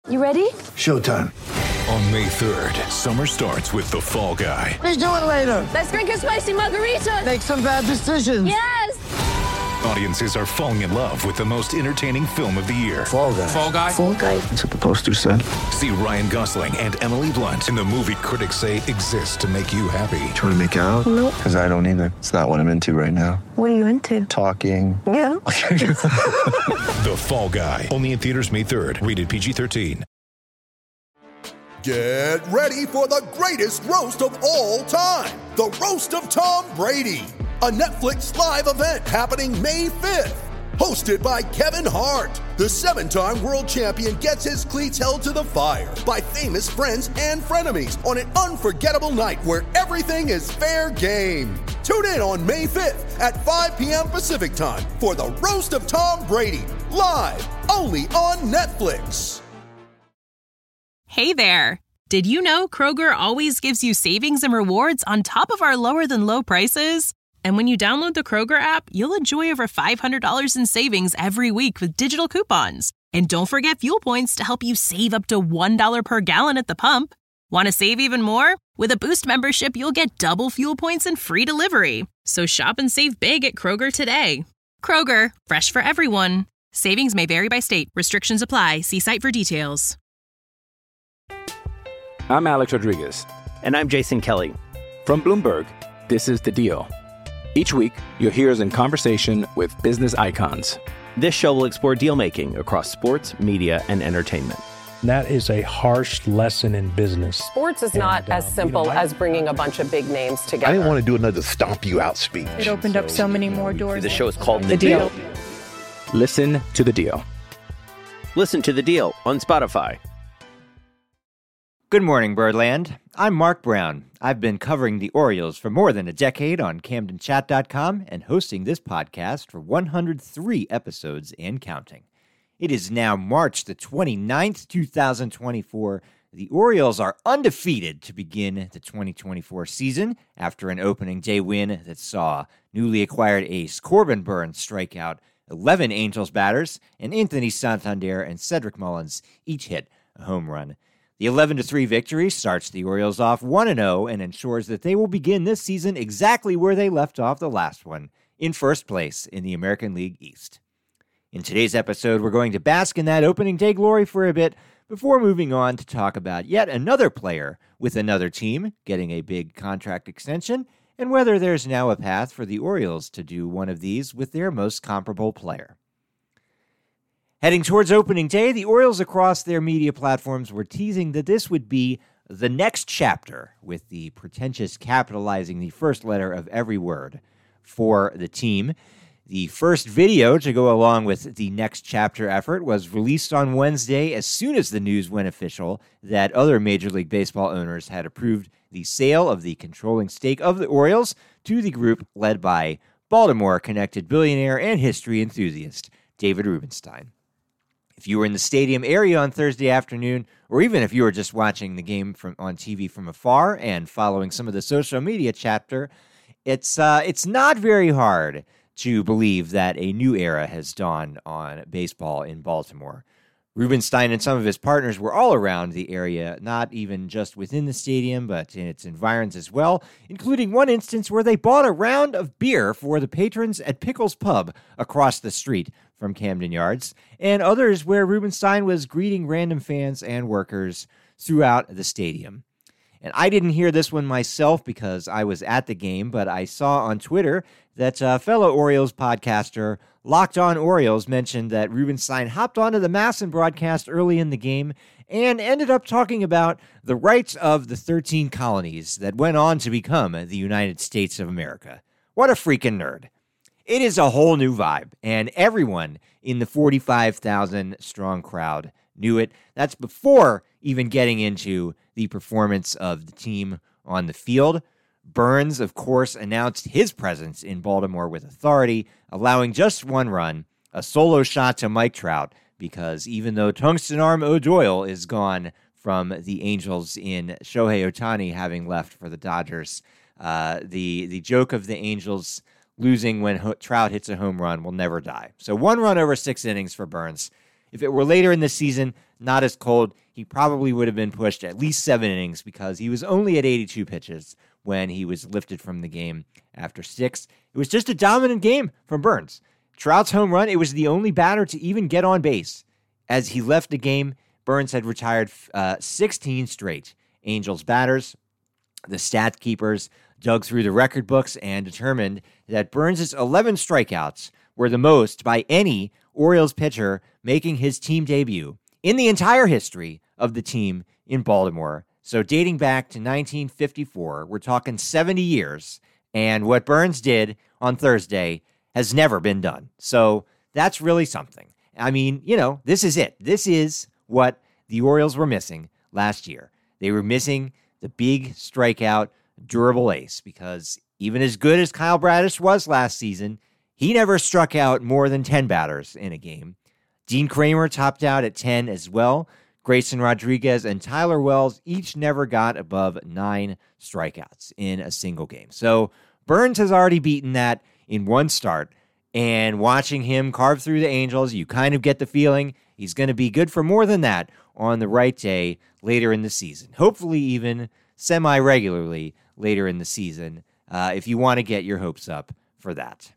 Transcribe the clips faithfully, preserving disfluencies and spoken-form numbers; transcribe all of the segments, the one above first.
You ready? Showtime. On May third, summer starts with The Fall Guy. Let's do it later. Let's drink a spicy margarita. Make some bad decisions. Yes! Audiences are falling in love with the most entertaining film of the year. Fall Guy. Fall Guy? Fall Guy. That's what the poster said. See Ryan Gosling and Emily Blunt in the movie critics say exists to make you happy. Trying to make it out? Nope. Because I don't either. It's not what I'm into right now. What are you into? Talking. Yeah. The Fall Guy. Only in theaters May third. Rated P G thirteen. Get ready for the greatest roast of all time. The Roast of Tom Brady. A Netflix live event happening May fifth. Hosted by Kevin Hart. The seven-time world champion gets his cleats held to the fire by famous friends and frenemies on an unforgettable night where everything is fair game. Tune in on May fifth at five p.m. Pacific time for the Roast of Tom Brady. Live only on Netflix. Hey there! Did you know Kroger always gives you savings and rewards on top of our lower-than-low prices? And when you download the Kroger app, you'll enjoy over five hundred dollars in savings every week with digital coupons. And don't forget fuel points to help you save up to one dollar per gallon at the pump. Want to save even more? With a Boost membership, you'll get double fuel points and free delivery. So shop and save big at Kroger today. Kroger, fresh for everyone. Savings may vary by state. Restrictions apply. See site for details. I'm Alex Rodriguez. And I'm Jason Kelly. From Bloomberg, this is The Deal. Each week, you'll hear us in conversation with business icons. This show will explore deal-making across sports, media, and entertainment. That is a harsh lesson in business. Sports is not and, as uh, simple you know, as bringing a bunch of big names together. I didn't want to do another stomp you out speech. It opened so, up so many more doors. The show is called The, the deal. deal. Listen to The Deal. Listen to The Deal on Spotify. Good morning, Birdland. I'm Mark Brown. I've been covering the Orioles for more than a decade on Camden Chat dot com and hosting this podcast for one hundred three episodes and counting. It is now March the twenty-ninth, twenty twenty-four. The Orioles are undefeated to begin the twenty twenty-four season after an opening day win that saw newly acquired ace Corbin Burns strike out eleven Angels batters, and Anthony Santander and Cedric Mullins each hit a home run. The eleven to three victory starts the Orioles off one and oh and ensures that they will begin this season exactly where they left off the last one, in first place in the American League East. In today's episode, we're going to bask in that opening day glory for a bit before moving on to talk about yet another player with another team getting a big contract extension and whether there's now a path for the Orioles to do one of these with their most comparable player. Heading towards opening day, the Orioles across their media platforms were teasing that this would be the next chapter, with the pretentious capitalizing the first letter of every word for the team. The first video to go along with the next chapter effort was released on Wednesday as soon as the news went official that other Major League Baseball owners had approved the sale of the controlling stake of the Orioles to the group led by Baltimore-connected billionaire and history enthusiast David Rubenstein. If you were in the stadium area on Thursday afternoon, or even if you were just watching the game from on T V from afar and following some of the social media chapter, it's uh, it's not very hard to believe that a new era has dawned on baseball in Baltimore. Rubenstein and some of his partners were all around the area, not even just within the stadium, but in its environs as well, including one instance where they bought a round of beer for the patrons at Pickles Pub across the street from Camden Yards, and others where Rubenstein was greeting random fans and workers throughout the stadium. And I didn't hear this one myself because I was at the game, but I saw on Twitter that uh, fellow Orioles podcaster Locked On Orioles mentioned that Rubenstein hopped onto the MASN broadcast early in the game and ended up talking about the rights of the thirteen colonies that went on to become the United States of America. What a freaking nerd. It is a whole new vibe, and everyone in the forty-five thousand strong crowd knew it. That's before even getting into the performance of the team on the field. Burns, of course, announced his presence in Baltimore with authority, allowing just one run, a solo shot to Mike Trout, because even though Tungsten Arm O'Doyle is gone from the Angels in Shohei Ohtani having left for the Dodgers, uh, the, the joke of the Angels losing when Ho- Trout hits a home run will never die. So one run over six innings for Burns If it were later in the season, not as cold, he probably would have been pushed at least seven innings because he was only at eighty-two pitches when he was lifted from the game after six. It was just a dominant game from Burnes. Trout's home run, it was the only batter to even get on base. As he left the game, Burnes had retired uh, sixteen straight Angels batters. The stat keepers dug through the record books and determined that Burnes' eleven strikeouts were the most by any Orioles pitcher making his team debut in the entire history of the team in Baltimore. So dating back to nineteen fifty-four, we're talking seventy years, and what Burnes did on Thursday has never been done. So that's really something. I mean, you know, this is it. This is what the Orioles were missing last year. They were missing the big strikeout, durable ace, because even as good as Kyle Bradish was last season, he never struck out more than ten batters in a game. Dean Kramer topped out at ten as well. Grayson Rodriguez and Tyler Wells each never got above nine strikeouts in a single game. So Burnes has already beaten that in one start. And watching him carve through the Angels, you kind of get the feeling he's going to be good for more than that on the right day later in the season. Hopefully even semi-regularly later in the season, uh, if you want to get your hopes up for that.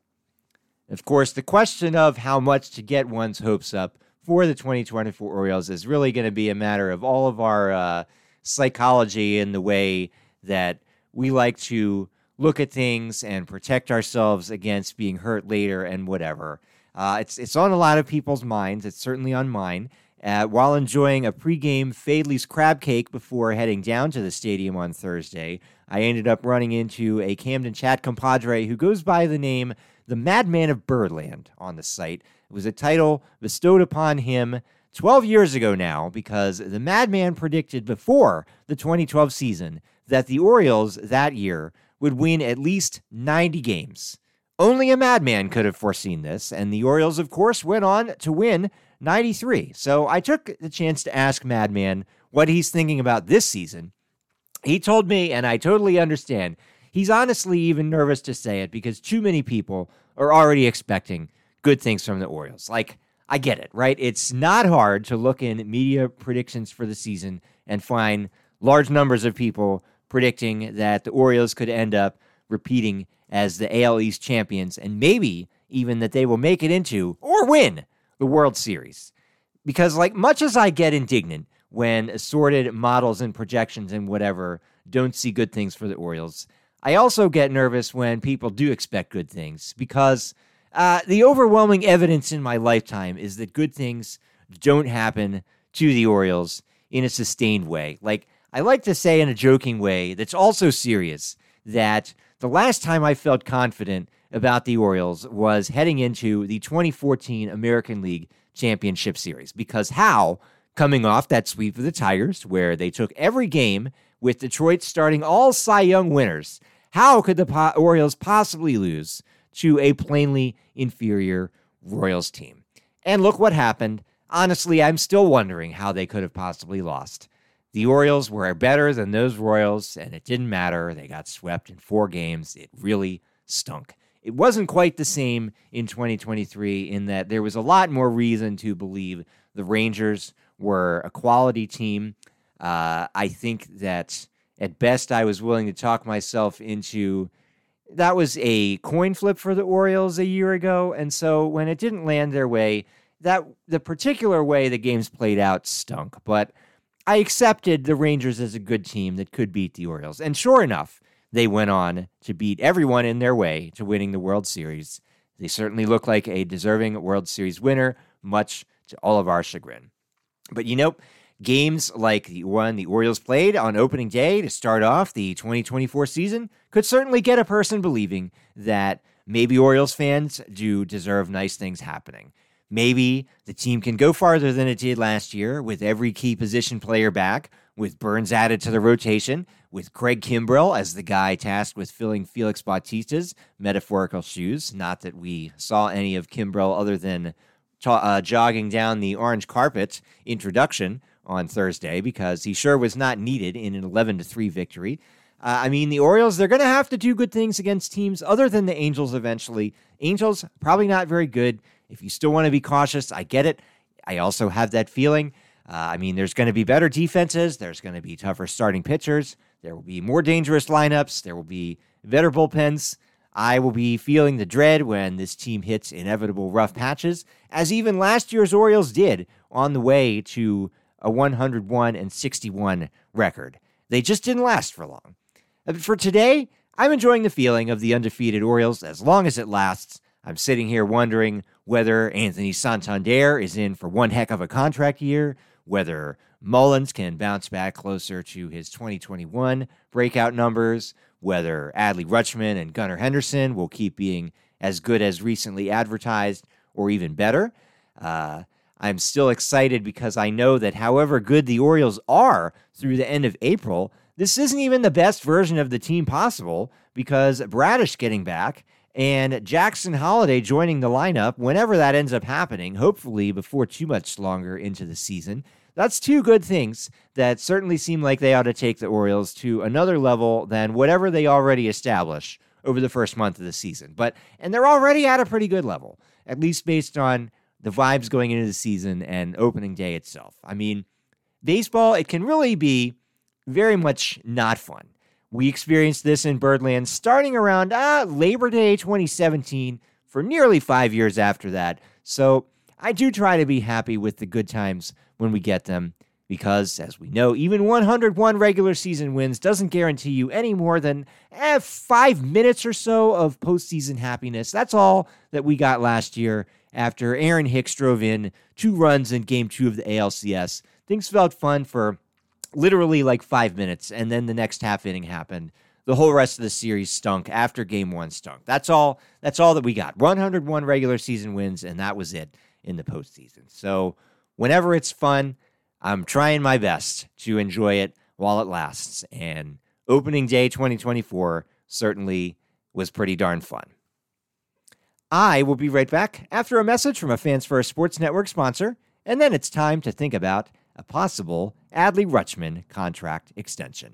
Of course, the question of how much to get one's hopes up for the twenty twenty-four Orioles is really going to be a matter of all of our uh, psychology and the way that we like to look at things and protect ourselves against being hurt later and whatever. Uh, it's it's on a lot of people's minds. It's certainly on mine. Uh, while enjoying a pregame Fadley's crab cake before heading down to the stadium on Thursday, I ended up running into a Camden Chat compadre who goes by the name The Madman of Birdland on the site. It was a title bestowed upon him twelve years ago now because the Madman predicted before the twenty twelve season that the Orioles that year would win at least ninety games. Only a madman could have foreseen this, and the Orioles, of course, went on to win ninety-three. So I took the chance to ask Madman what he's thinking about this season. He told me, and I totally understand, he's honestly even nervous to say it because too many people are already expecting good things from the Orioles. Like, I get it, right? It's not hard to look in media predictions for the season and find large numbers of people predicting that the Orioles could end up repeating as the A L East champions and maybe even that they will make it into or win the World Series. Because like much as I get indignant when assorted models and projections and whatever don't see good things for the Orioles, I also get nervous when people do expect good things because uh, the overwhelming evidence in my lifetime is that good things don't happen to the Orioles in a sustained way. Like, I like to say in a joking way that's also serious that the last time I felt confident about the Orioles was heading into the twenty fourteen American League Championship Series because how, coming off that sweep of the Tigers where they took every game with Detroit starting all Cy Young winners, how could the po- Orioles possibly lose to a plainly inferior Royals team? And look what happened. Honestly, I'm still wondering how they could have possibly lost. The Orioles were better than those Royals, and it didn't matter. They got swept in four games. It really stunk. It wasn't quite the same in twenty twenty-three in that there was a lot more reason to believe the Rangers were a quality team. Uh, I think that at best I was willing to talk myself into that was a coin flip for the Orioles a year ago, and so when it didn't land their way, that the particular way the games played out stunk. But I accepted the Rangers as a good team that could beat the Orioles. And sure enough, they went on to beat everyone in their way to winning the World Series. They certainly look like a deserving World Series winner, much to all of our chagrin. But you know, games like the one the Orioles played on opening day to start off the twenty twenty-four season could certainly get a person believing that maybe Orioles fans do deserve nice things happening. Maybe the team can go farther than it did last year with every key position player back, with Burnes added to the rotation, with Craig Kimbrell as the guy tasked with filling Felix Bautista's metaphorical shoes. Not that we saw any of Kimbrell other than ta- uh, jogging down the orange carpet introduction on Thursday because he sure was not needed in an eleven to three victory. Uh, I mean, the Orioles, they're going to have to do good things against teams other than the Angels eventually. Angels, probably not very good. If you still want to be cautious, I get it. I also have that feeling. Uh, I mean, there's going to be better defenses. There's going to be tougher starting pitchers. There will be more dangerous lineups. There will be better bullpens. I will be feeling the dread when this team hits inevitable rough patches, as even last year's Orioles did on the way to a one hundred one and sixty-one record. They just didn't last for long. For today, I'm enjoying the feeling of the undefeated Orioles as long as it lasts. I'm sitting here wondering whether Anthony Santander is in for one heck of a contract year, whether Mullins can bounce back closer to his twenty twenty-one breakout numbers, whether Adley Rutschman and Gunnar Henderson will keep being as good as recently advertised or even better. Uh, I'm still excited because I know that however good the Orioles are through the end of April, this isn't even the best version of the team possible because Bradish getting back and Jackson Holliday joining the lineup whenever that ends up happening, hopefully before too much longer into the season. That's two good things that certainly seem like they ought to take the Orioles to another level than whatever they already established over the first month of the season. But and they're already at a pretty good level, at least based on the vibes going into the season and opening day itself. I mean, baseball, it can really be very much not fun. We experienced this in Birdland starting around ah, Labor Day twenty seventeen for nearly five years after that. So I do try to be happy with the good times when we get them because, as we know, even one hundred one regular season wins doesn't guarantee you any more than eh, five minutes or so of postseason happiness. That's all that we got last year after Aaron Hicks drove in two runs in Game two of the A L C S. Things felt fun for literally like five minutes, and then the next half inning happened. The whole rest of the series stunk after Game one stunk. That's all, that's all that we got. one hundred one regular season wins, and that was it in the postseason. So whenever it's fun, I'm trying my best to enjoy it while it lasts. And opening day twenty twenty-four certainly was pretty darn fun. I will be right back after a message from a Fans First Sports Network sponsor, and then it's time to think about a possible Adley Rutschman contract extension.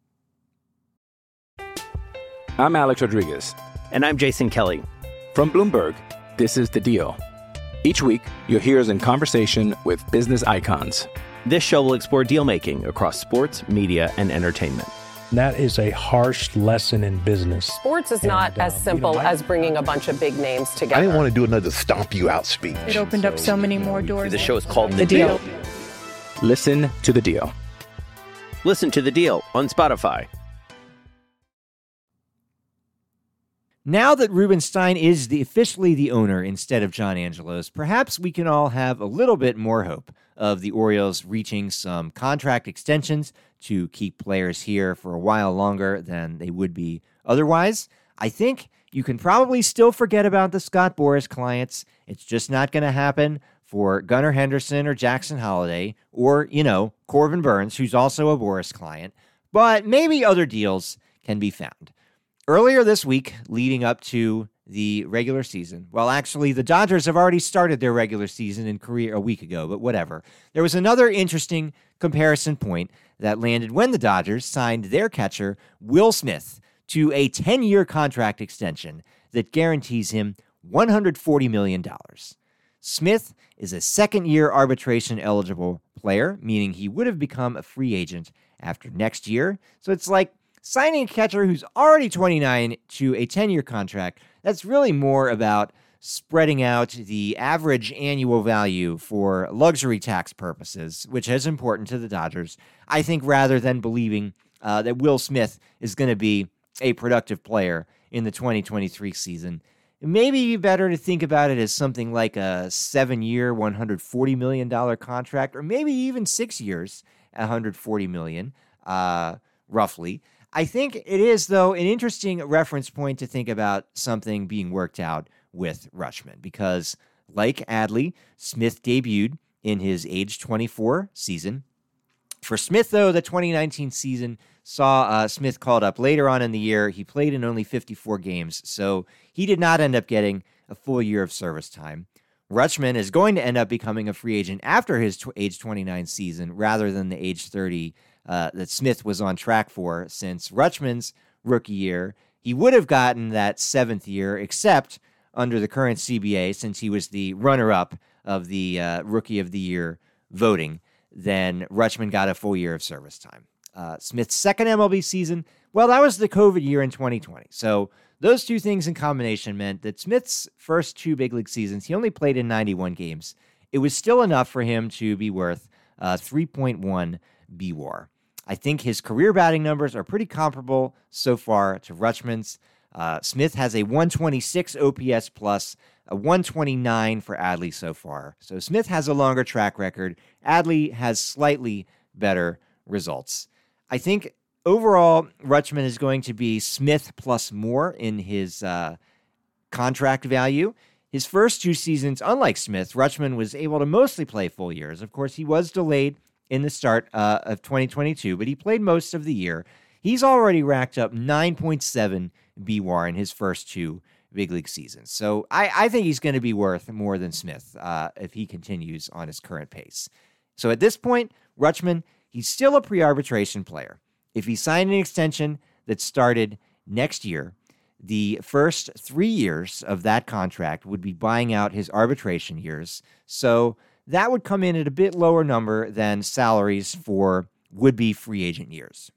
I'm Alex Rodriguez. And I'm Jason Kelly. From Bloomberg, this is The Deal. Each week, you'll hear us in conversation with business icons. This show will explore deal-making across sports, media, and entertainment. That is a harsh lesson in business. Sports is not and, uh, as simple you know, I, as bringing a bunch of big names together. I didn't want to do another stomp you out speech. It opened up so many more doors. The show is called The, The deal. Deal. Listen to The Deal. Listen to The Deal on Spotify. Now that Rubenstein is the, officially the owner instead of John Angelos, perhaps we can all have a little bit more hope of the Orioles reaching some contract extensions to keep players here for a while longer than they would be otherwise. I think you can probably still forget about the Scott Boras clients. It's just not going to happen for Gunnar Henderson or Jackson Holliday or, you know, Corbin Burns, who's also a Boras client. But maybe other deals can be found. Earlier this week, leading up to the regular season, well, actually, the Dodgers have already started their regular season in Korea a week ago, but whatever. There was another interesting comparison point that landed when the Dodgers signed their catcher, Will Smith, to a ten-year contract extension that guarantees him one hundred forty million dollars. Smith is a second-year arbitration-eligible player, meaning he would have become a free agent after next year. So it's like signing a catcher who's already twenty-nine to a ten-year contract. That's really more about spreading out the average annual value for luxury tax purposes, which is important to the Dodgers, I think, rather than believing uh, that Will Smith is going to be a productive player in the twenty twenty-three season. It may be better to think about it as something like a seven-year, one hundred forty million dollars contract, or maybe even six years, one hundred forty million dollars, uh, roughly. I think it is, though, an interesting reference point to think about something being worked out with Rutschman, because like Adley, Smith debuted in his age twenty-four season. For Smith, though, the twenty nineteen season saw uh, Smith called up later on in the year. He played in only fifty-four games, so he did not end up getting a full year of service time. Rutschman is going to end up becoming a free agent after his tw- age twenty-nine season rather than the age thirty uh, that Smith was on track for, since Rutschman's rookie year, he would have gotten that seventh year, except under the current C B A, since he was the runner-up of the uh, Rookie of the Year voting, then Rutschman got a full year of service time. Uh, Smith's second M L B season, well, that was the COVID year in twenty twenty. So those two things in combination meant that Smith's first two big league seasons, he only played in ninety-one games. It was still enough for him to be worth uh, three point one B W A R. I think his career batting numbers are pretty comparable so far to Rutschman's. Uh, Smith has a one twenty-six O P S plus, a one twenty-nine for Adley so far. So Smith has a longer track record. Adley has slightly better results. I think overall, Rutschman is going to be Smith plus more in his uh, contract value. His first two seasons, unlike Smith, Rutschman was able to mostly play full years. Of course, he was delayed in the start uh, of twenty twenty-two, but he played most of the year. He's already racked up nine point seven B W A R in his first two big league seasons. So I, I think he's going to be worth more than Smith uh, if he continues on his current pace. So at this point, Rutschman, he's still a pre-arbitration player. If he signed an extension that started next year, the first three years of that contract would be buying out his arbitration years. So that would come in at a bit lower number than salaries for would-be free agent years.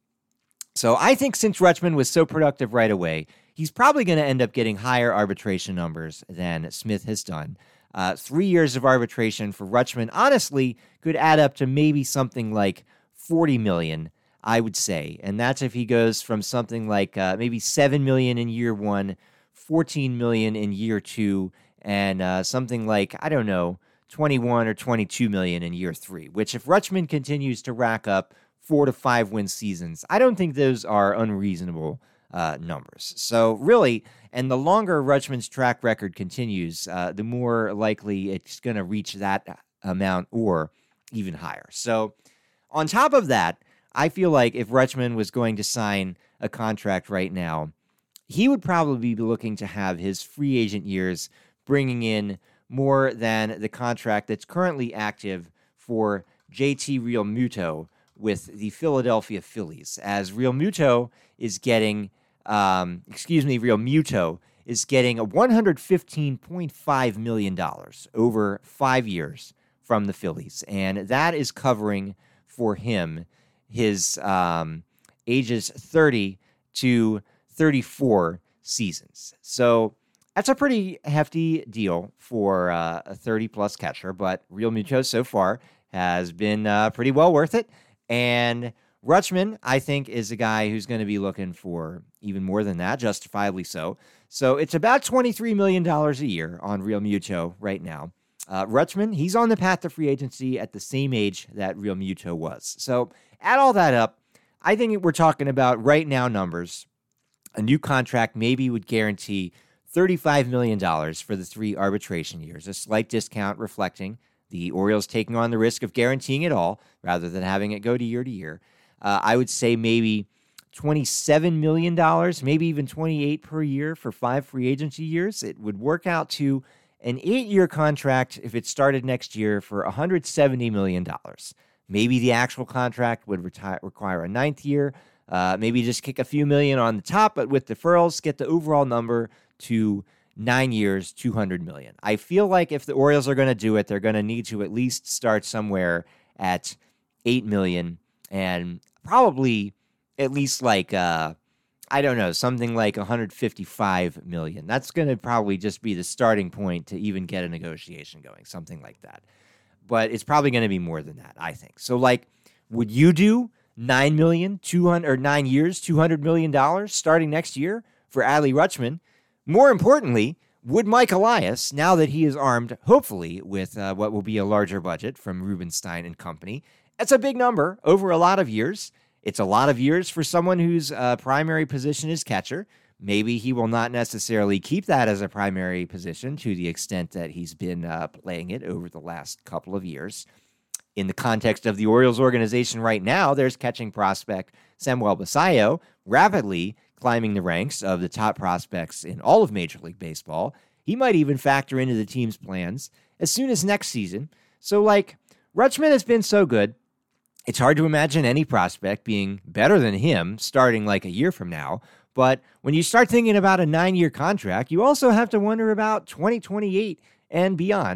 So I think since Rutschman was so productive right away, he's probably going to end up getting higher arbitration numbers than Smith has done. Uh, three years of arbitration for Rutschman, honestly, could add up to maybe something like forty million dollars, I would say. And that's if he goes from something like uh, maybe seven million dollars in year one, fourteen million dollars in year two, and uh, something like, I don't know, twenty-one or twenty-two million dollars in year three, which if Rutschman continues to rack up four to five win seasons, I don't think those are unreasonable uh, numbers. So really, and the longer Rutschman's track record continues, uh, the more likely it's going to reach that amount or even higher. So on top of that, I feel like if Rutschman was going to sign a contract right now, he would probably be looking to have his free agent years bringing in more than the contract that's currently active for J T Realmuto with the Philadelphia Phillies, as Realmuto is getting, um, excuse me, Realmuto is getting a one hundred fifteen point five million dollars over five years from the Phillies, and that is covering for him his um, ages thirty to thirty-four seasons. So that's a pretty hefty deal for uh, a thirty-plus catcher, but Realmuto so far has been uh, pretty well worth it. And Rutschman, I think, is a guy who's going to be looking for even more than that, justifiably so. So it's about twenty-three million dollars a year on Realmuto right now. Uh, Rutschman, he's on the path to free agency at the same age that Realmuto was. So add all that up, I think we're talking about right now numbers. A new contract maybe would guarantee thirty-five million dollars for the three arbitration years, a slight discount reflecting the Orioles taking on the risk of guaranteeing it all rather than having it go to year to year. Uh, I would say maybe twenty-seven million dollars, maybe even twenty-eight per year for five free agency years. It would work out to an eight-year contract if it started next year for one hundred seventy million dollars. Maybe the actual contract would retire, require a ninth year. Uh, maybe just kick a few million on the top, but with deferrals, get the overall number to nine years, two hundred million dollars. I feel like if the Orioles are going to do it, they're going to need to at least start somewhere at eight million dollars and probably at least like, uh, I don't know, something like one hundred fifty-five million dollars. That's going to probably just be the starting point to even get a negotiation going, something like that. But it's probably going to be more than that, I think. So, like, would you do nine million dollars, two hundred or nine years, two hundred million dollars starting next year for Adley Rutschman? More importantly, would Mike Elias, now that he is armed, hopefully, with uh, what will be a larger budget from Rubenstein and company? It's a big number over a lot of years. It's a lot of years for someone whose uh, primary position is catcher. Maybe he will not necessarily keep that as a primary position to the extent that he's been uh, playing it over the last couple of years. In the context of the Orioles organization right now, there's catching prospect Samuel Basallo rapidly climbing the ranks of the top prospects in all of Major League Baseball. He might even factor into the team's plans as soon as next season. So, like, Rutschman has been so good, it's hard to imagine any prospect being better than him starting like a year from now. But when you start thinking about a nine-year contract, you also have to wonder about twenty twenty-eight and beyond.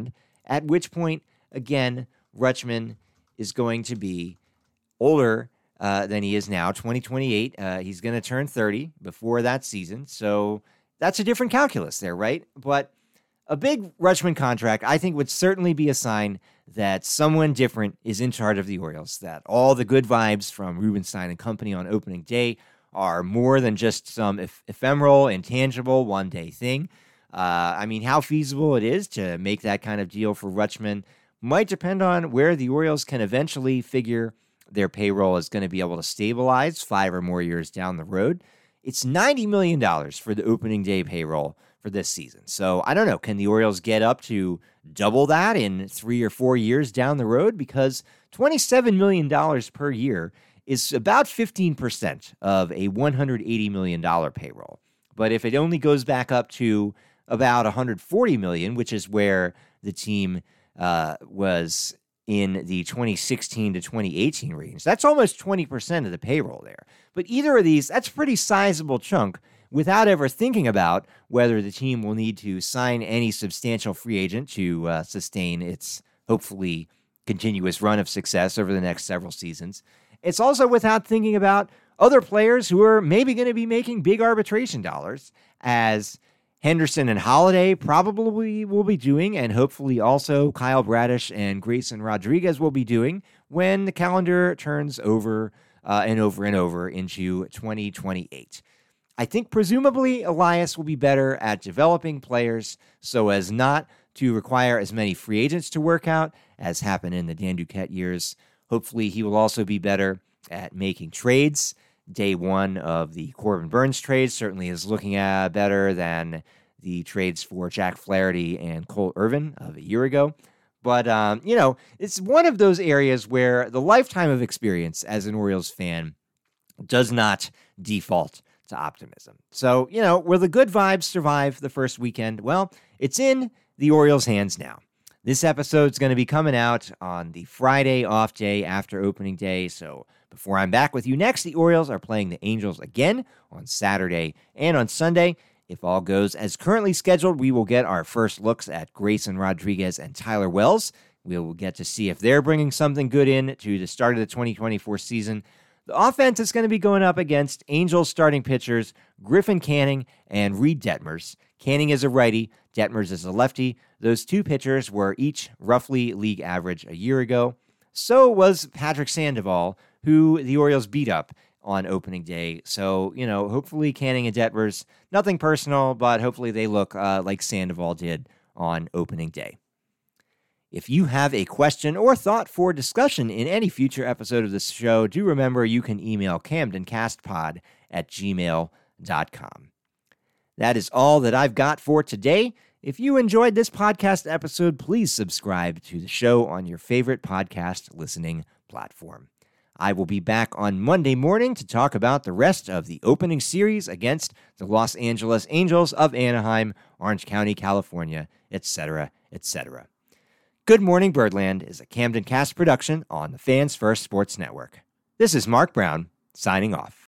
at which point, again, Rutschman is going to be older uh, than he is now, twenty twenty-eight. Uh, he's going to turn thirty before that season. So that's a different calculus there, right? But a big Rutschman contract, I think, would certainly be a sign that someone different is in charge of the Orioles, that all the good vibes from Rubenstein and company on opening day are more than just some eph- ephemeral, intangible, one-day thing. Uh, I mean, how feasible it is to make that kind of deal for Rutschman might depend on where the Orioles can eventually figure their payroll is going to be able to stabilize five or more years down the road. It's ninety million dollars for the opening day payroll for this season. So I don't know, can the Orioles get up to double that in three or four years down the road? Because twenty-seven million dollars per year is about fifteen percent of a one hundred eighty million dollars payroll. But if it only goes back up to about one hundred forty million dollars, which is where the team uh, was in the twenty sixteen to twenty eighteen range, that's almost twenty percent of the payroll there. But either of these, that's a pretty sizable chunk without ever thinking about whether the team will need to sign any substantial free agent to uh, sustain its hopefully continuous run of success over the next several seasons. It's also without thinking about other players who are maybe going to be making big arbitration dollars, as Henderson and Holiday probably will be doing, and hopefully also Kyle Bradish and Grayson Rodriguez will be doing when the calendar turns over uh, and over and over into twenty twenty-eight. I think presumably Elias will be better at developing players so as not to require as many free agents to work out as happened in the Dan Duquette years. Hopefully he will also be better at making trades. Day one of the Corbin Burns trade certainly is looking at better than the trades for Jack Flaherty and Cole Irvin of a year ago. But, um, you know, it's one of those areas where the lifetime of experience as an Orioles fan does not default to optimism. So, you know, will the good vibes survive the first weekend? Well, it's in the Orioles' hands now. This episode's going to be coming out on the Friday off day after opening day. So before I'm back with you next, the Orioles are playing the Angels again on Saturday and on Sunday. If all goes as currently scheduled, we will get our first looks at Grayson Rodriguez and Tyler Wells. We will get to see if they're bringing something good in to the start of the twenty twenty-four season. The offense is going to be going up against Angels starting pitchers Griffin Canning and Reed Detmers. Canning is a righty, Detmers is a lefty. Those two pitchers were each roughly league average a year ago. So was Patrick Sandoval, who the Orioles beat up on opening day. So, you know, hopefully Canning and Detmers, nothing personal, but hopefully they look uh, like Sandoval did on opening day. If you have a question or thought for discussion in any future episode of this show, do remember you can email camdencastpod at gmail dot com. That is all that I've got for today. If you enjoyed this podcast episode, please subscribe to the show on your favorite podcast listening platform. I will be back on Monday morning to talk about the rest of the opening series against the Los Angeles Angels of Anaheim, Orange County, California, et cetera, et cetera. Good Morning Birdland is a Camden Cast production on the Fans First Sports Network. This is Mark Brown, signing off.